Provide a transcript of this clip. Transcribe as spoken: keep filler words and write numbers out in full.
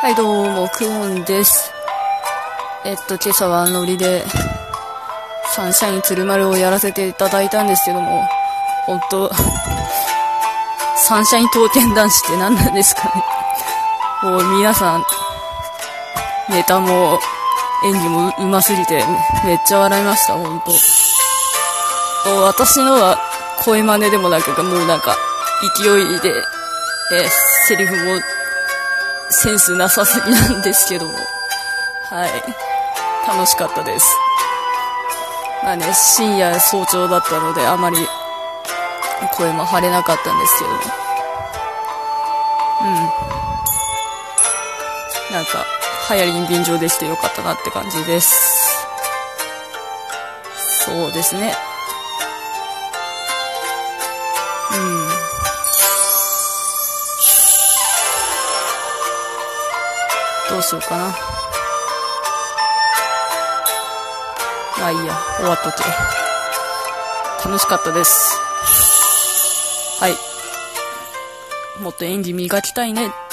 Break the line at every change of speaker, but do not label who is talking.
はい、どうも、クオンです。えっと、今朝はノリで、サンシャイン鶴丸をやらせていただいたんですけども、ほんと、サンシャイン刀剣男子って何なんですかね。もう皆さん、ネタも演技もうますぎて、めっちゃ笑いました、ほんと。私のは声真似でもなく、もうなんか、勢いで、え、セリフも、センスなさすぎなんですけども、はい、楽しかったです。まあね、深夜早朝だったのであまり声も張れなかったんですけども、うんなんか流行りに便乗できてよかったなって感じです。そうですね、うんどうしようかな。まあいいや、終わっとけ。楽しかったです。はい。もっと演技磨きたいね。